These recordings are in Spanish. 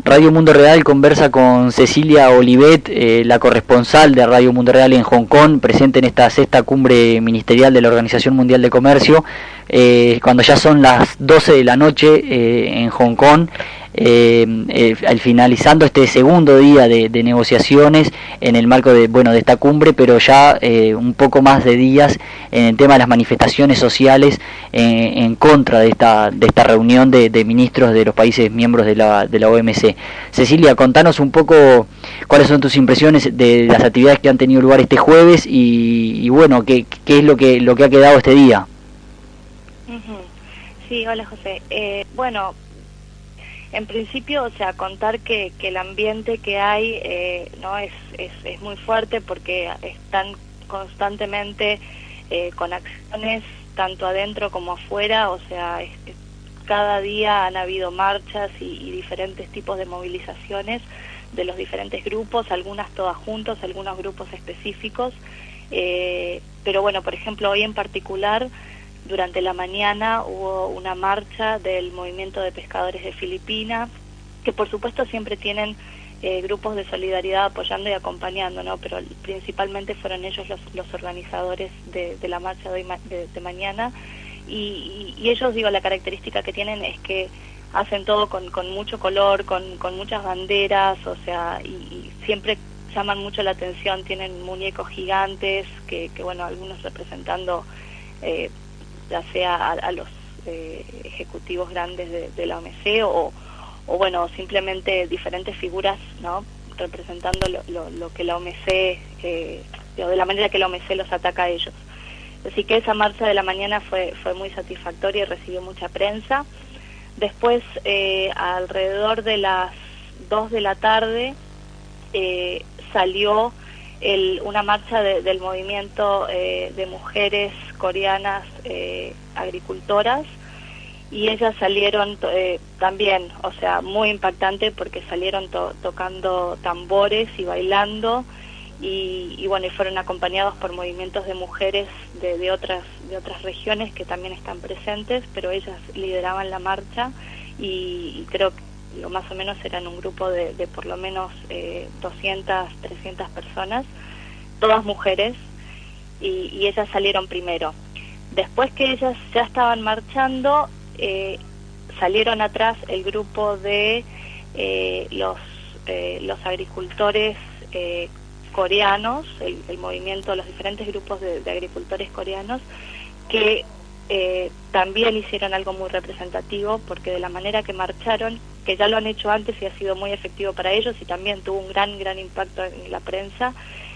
Radio Mundo Real conversa con Cecilia Olivet, la corresponsal de Radio Mundo Real en Hong Kong, presente en esta sexta cumbre ministerial de la Organización Mundial de Comercio, cuando ya son las 12 de la noche en Hong Kong, al finalizando este segundo día de negociaciones en el marco de esta cumbre, pero ya un poco más de días en el tema de las manifestaciones sociales en contra de esta reunión de ministros de los países miembros de la OMC. Cecilia, contanos un poco cuáles son tus impresiones de las actividades que han tenido lugar este jueves y bueno, qué es lo que ha quedado este día. Sí, hola José. Bueno, en principio, o sea, contar que el ambiente que hay no es muy fuerte porque están constantemente con acciones tanto adentro como afuera, o sea, cada día han habido marchas y diferentes tipos de movilizaciones de los diferentes grupos, algunas todas juntos, algunos grupos específicos, pero bueno, por ejemplo, hoy en particular, durante la mañana hubo una marcha del movimiento de pescadores de Filipinas, que por supuesto siempre tienen grupos de solidaridad apoyando y acompañando, ¿no? Pero principalmente fueron ellos los organizadores de la marcha de mañana, y ellos, digo, la característica que tienen es que hacen todo con mucho color, con muchas banderas, o sea, y siempre llaman mucho la atención, tienen muñecos gigantes, que bueno, algunos representando ya sea a los ejecutivos grandes de la OMC o bueno, simplemente diferentes figuras, ¿no?, representando lo que la OMC, de la manera que la OMC los ataca a ellos. Así que esa marcha de la mañana fue muy satisfactoria y recibió mucha prensa. Después, alrededor de las 2 de la tarde, salió una marcha del movimiento de mujeres coreanas agricultoras, y ellas salieron también, o sea, muy impactante porque salieron tocando tambores y bailando, y bueno, y fueron acompañados por movimientos de mujeres de otras regiones que también están presentes, pero ellas lideraban la marcha, y creo que más o menos eran un grupo de por lo menos 200, 300 personas, todas mujeres, y ellas salieron primero. Después que ellas ya estaban marchando, salieron atrás el grupo de los agricultores coreanos, el movimiento, los diferentes grupos de agricultores coreanos, que también hicieron algo muy representativo, porque de la manera que marcharon, que ya lo han hecho antes y ha sido muy efectivo para ellos y también tuvo un gran impacto en la prensa,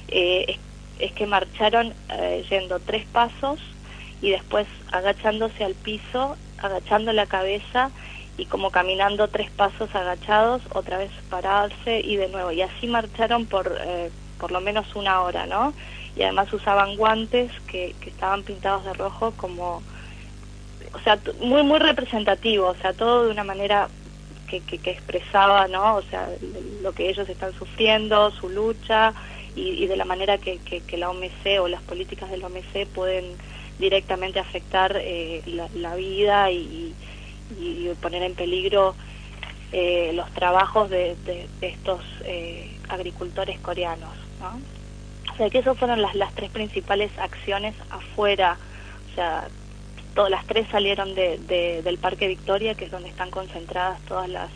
es que marcharon yendo 3 pasos y después agachándose al piso, agachando la cabeza y como caminando 3 pasos agachados, otra vez pararse y de nuevo, y así marcharon por lo menos 1 hora, ¿no? Y además usaban guantes que estaban pintados de rojo, como, o sea, muy representativo, o sea, todo de una manera que expresaba, ¿no?, o sea, lo que ellos están sufriendo, su lucha, y de la manera que la OMC o las políticas de la OMC pueden directamente afectar la vida y poner en peligro los trabajos de estos agricultores coreanos, ¿no? O sea, que esas fueron las 3 principales acciones afuera. O sea, todas las 3 salieron del Parque Victoria, que es donde están concentradas todas las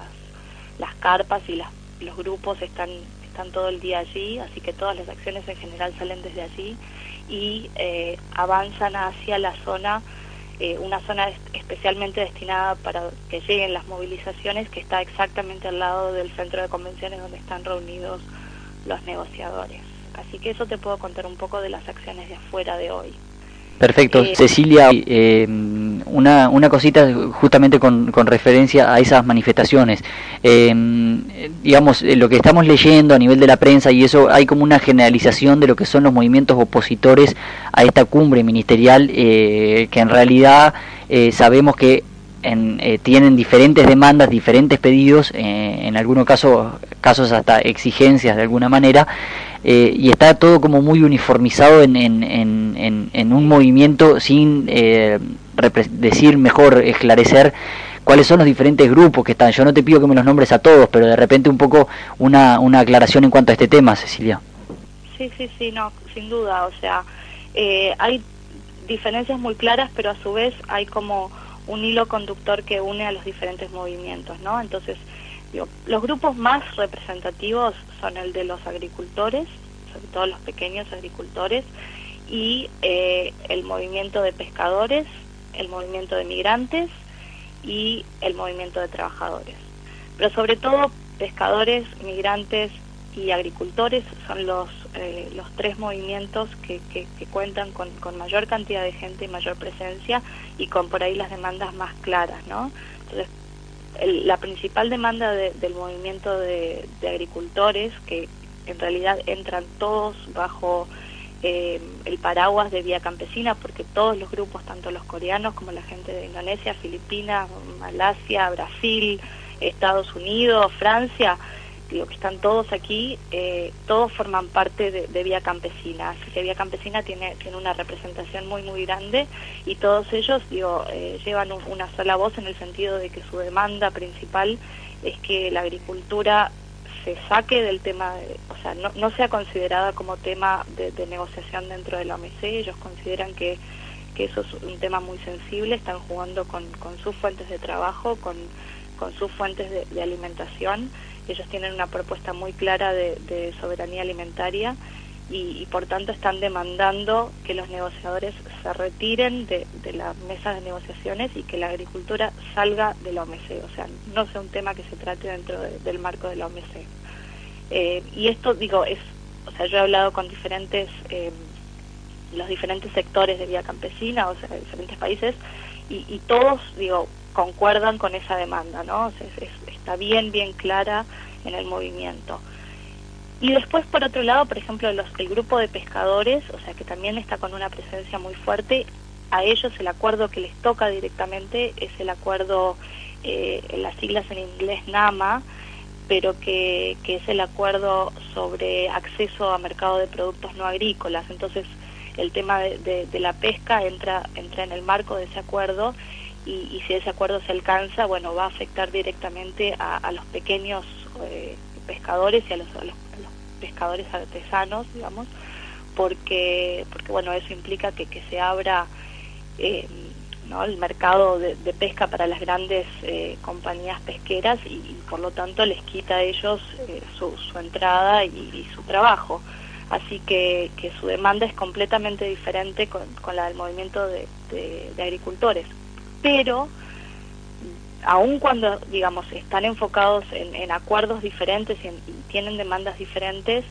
carpas, y los grupos están todo el día allí, así que todas las acciones en general salen desde allí y avanzan hacia la zona, una zona especialmente destinada para que lleguen las movilizaciones, que está exactamente al lado del centro de convenciones donde están reunidos los negociadores. Así que eso te puedo contar un poco de las acciones de afuera de hoy. Perfecto. Cecilia, una cosita justamente con referencia a esas manifestaciones. Digamos, lo que estamos leyendo a nivel de la prensa y eso, hay como una generalización de lo que son los movimientos opositores a esta cumbre ministerial, que en realidad sabemos que tienen diferentes demandas, diferentes pedidos, en algunos casos hasta exigencias de alguna manera, y está todo como muy uniformizado en un movimiento sin esclarecer cuáles son los diferentes grupos que están. Yo no te pido que me los nombres a todos, pero de repente un poco una aclaración en cuanto a este tema, Cecilia. Sí, no, sin duda, o sea, hay diferencias muy claras, pero a su vez hay como un hilo conductor que une a los diferentes movimientos, ¿no? Entonces, digo, los grupos más representativos son el de los agricultores, sobre todo los pequeños agricultores, y el movimiento de pescadores, el movimiento de migrantes y el movimiento de trabajadores. Pero sobre todo pescadores, migrantes y agricultores son los tres movimientos que cuentan con mayor cantidad de gente y mayor presencia y con por ahí las demandas más claras, ¿no? Entonces, la principal demanda del movimiento de agricultores, que en realidad entran todos bajo el paraguas de Vía Campesina, porque todos los grupos, tanto los coreanos como la gente de Indonesia, Filipinas, Malasia, Brasil, Estados Unidos, Francia, digo que están todos aquí, todos forman parte de Vía Campesina, así que Vía Campesina tiene una representación muy grande, y todos ellos, digo, llevan una sola voz, en el sentido de que su demanda principal es que la agricultura se saque del tema, o sea, no sea considerada como tema de negociación dentro de la OMC. Ellos consideran que eso es un tema muy sensible, están jugando con sus fuentes de trabajo, con sus fuentes de alimentación. Ellos tienen una propuesta muy clara de soberanía alimentaria y por tanto están demandando que los negociadores se retiren de la mesa de negociaciones y que la agricultura salga de la OMC, o sea, no sea un tema que se trate dentro del marco de la OMC. Y esto, digo, o sea, yo he hablado con los diferentes sectores de Vía Campesina, o sea, de diferentes países, y todos, digo, concuerdan con esa demanda, ¿no? O sea, está bien clara en el movimiento. Y después, por otro lado, por ejemplo, el grupo de pescadores, o sea, que también está con una presencia muy fuerte, a ellos el acuerdo que les toca directamente es el acuerdo, las siglas en inglés NAMA, pero que es el acuerdo sobre acceso a mercado de productos no agrícolas. Entonces, el tema de la pesca entra en el marco de ese acuerdo, y si ese acuerdo se alcanza, bueno, va a afectar directamente a los pequeños pescadores y a los pescadores artesanos, digamos, porque bueno, eso implica que se abra ¿no?, el mercado de pesca para las grandes compañías pesqueras, y por lo tanto les quita a ellos su entrada y su trabajo. Así que su demanda es completamente diferente con la del movimiento de agricultores. Pero aun cuando, digamos, están enfocados en acuerdos diferentes y tienen demandas diferentes,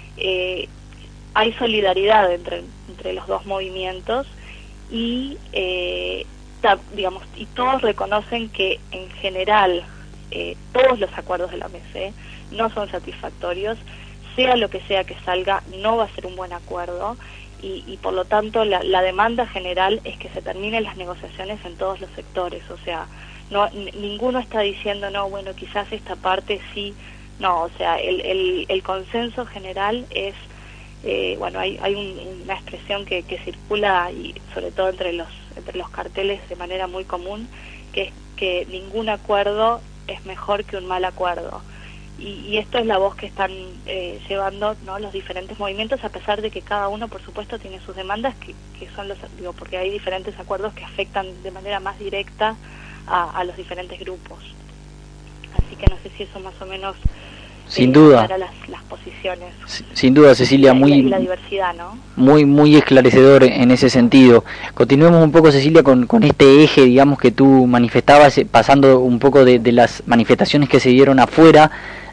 hay solidaridad entre los dos movimientos, y digamos, y todos reconocen que en general todos los acuerdos de la OMC no son satisfactorios, sea lo que sea que salga, no va a ser un buen acuerdo. Y por lo tanto la demanda general es que se terminen las negociaciones en todos los sectores, o sea, ninguno está diciendo, no, bueno, quizás esta parte sí, no, o sea, el consenso general es, bueno, hay una expresión que circula, y sobre todo entre los carteles de manera muy común, que es que ningún acuerdo es mejor que un mal acuerdo. Y esto es la voz que están llevando, ¿no?, los diferentes movimientos, a pesar de que cada uno, por supuesto, tiene sus demandas, que son porque hay diferentes acuerdos que afectan de manera más directa a los diferentes grupos. Así que no sé si eso más o menos sin duda las posiciones. Sin duda, Cecilia, y la diversidad, ¿no? Muy esclarecedor en ese sentido. Continuemos un poco, Cecilia, con este eje, digamos, que tú manifestabas, pasando un poco de las manifestaciones que se dieron afuera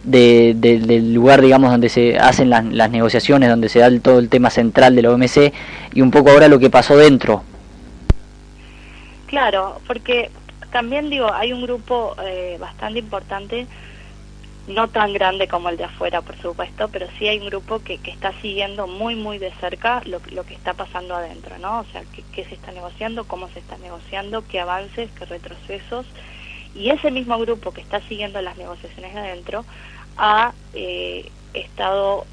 del lugar, digamos, donde se hacen las negociaciones, donde se da todo el tema central de la OMC, y un poco ahora lo que pasó dentro. Claro, porque también, digo, hay un grupo bastante importante, no tan grande como el de afuera, por supuesto, pero sí hay un grupo que está siguiendo muy de cerca lo que está pasando adentro, ¿no? O sea, qué se está negociando, cómo se está negociando, qué avances, qué retrocesos. Y ese mismo grupo que está siguiendo las negociaciones de adentro ha estado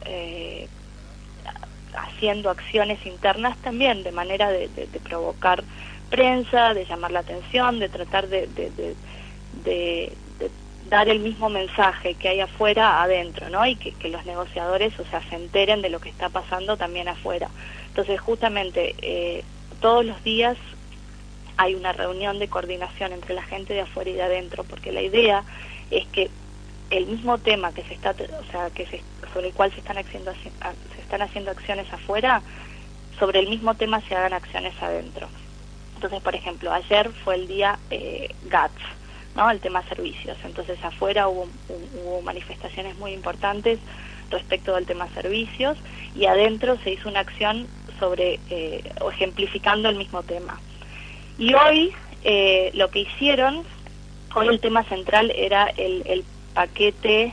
haciendo acciones internas también, de manera de provocar prensa, de llamar la atención, de tratar de de dar el mismo mensaje que hay afuera adentro, ¿no? Y que los negociadores, o sea, se enteren de lo que está pasando también afuera. Entonces, justamente, todos los días hay una reunión de coordinación entre la gente de afuera y de adentro, porque la idea es que el mismo tema que se está, o sea, sobre el cual se están haciendo acciones afuera, sobre el mismo tema se hagan acciones adentro. Entonces, por ejemplo, ayer fue el día GATS, ¿no? El tema servicios. Entonces, afuera hubo manifestaciones muy importantes respecto del tema servicios, y adentro se hizo una acción sobre o ejemplificando el mismo tema. Y hoy lo que hicieron, hoy el tema central era el paquete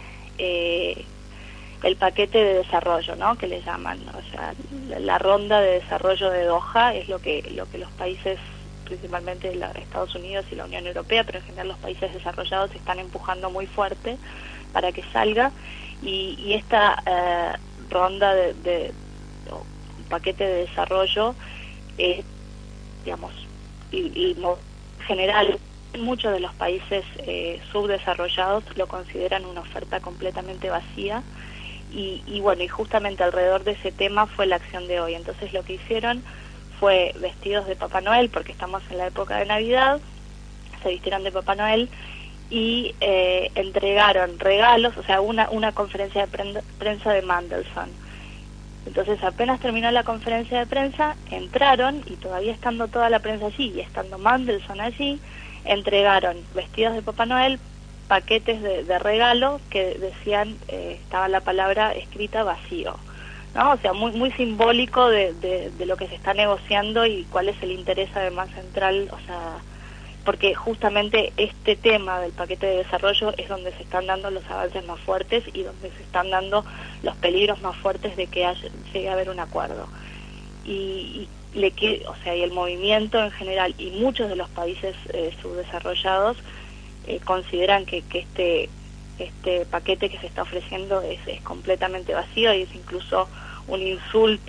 de desarrollo, ¿no? Que le llaman, o sea, la ronda de desarrollo de Doha es lo que los países, principalmente Estados Unidos y la Unión Europea, pero en general los países desarrollados están empujando muy fuerte para que salga, y esta ronda de paquete de desarrollo es, digamos, y en general muchos de los países subdesarrollados lo consideran una oferta completamente vacía, y bueno, y justamente alrededor de ese tema fue la acción de hoy. Entonces lo que hicieron fue vestidos de Papá Noel, porque estamos en la época de Navidad, se vistieron de Papá Noel y entregaron regalos, o sea, una conferencia de prensa de Mandelson. Entonces apenas terminó la conferencia de prensa, entraron, y todavía estando toda la prensa allí y estando Mandelson allí, entregaron vestidos de Papá Noel, paquetes de regalo que decían, estaba la palabra escrita vacío, ¿no? O sea, muy simbólico de lo que se está negociando y cuál es el interés además central, o sea, porque justamente este tema del paquete de desarrollo es donde se están dando los avances más fuertes y donde se están dando los peligros más fuertes de que llegue a haber un acuerdo. Y o sea, y el movimiento en general y muchos de los países subdesarrollados consideran que este paquete que se está ofreciendo es completamente vacío, y es incluso un insulto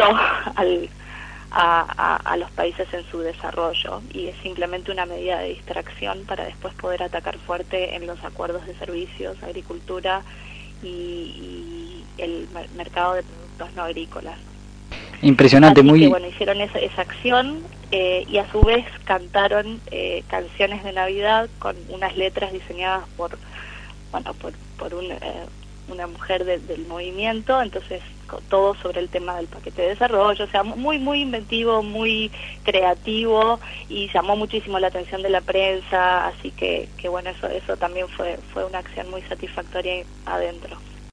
a los países en su desarrollo, y es simplemente una medida de distracción para después poder atacar fuerte en los acuerdos de servicios, agricultura y el mercado de productos no agrícolas. Impresionante. Así muy que bueno, hicieron esa acción y a su vez cantaron canciones de Navidad con unas letras diseñadas por una mujer del movimiento, entonces todo sobre el tema del paquete de desarrollo, o sea, muy inventivo, muy creativo, y llamó muchísimo la atención de la prensa, así que bueno, eso también fue una acción muy satisfactoria adentro.